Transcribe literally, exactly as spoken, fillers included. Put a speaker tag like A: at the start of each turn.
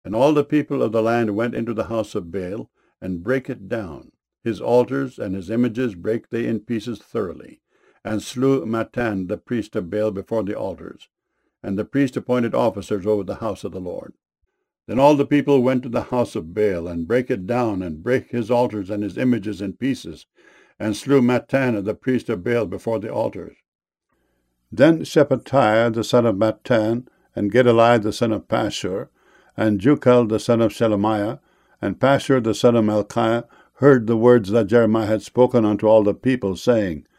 A: And all the people of the land went into the house of Baal, and brake it down. His altars and his images brake they in pieces thoroughly, and slew Mattan the priest of Baal before the altars. And the priest appointed officers over the house of the Lord. Then all the people went to the house of Baal, and brake it down, and brake his altars and his images in pieces, and slew Mattan the priest of Baal before the altars. Then Shephatiah the son of Mattan, and Gedaliah the son of Pashur, and Jucal the son of Shelemiah, and Pashur the son of Malchiah, heard the words that Jeremiah had spoken unto all the people, saying,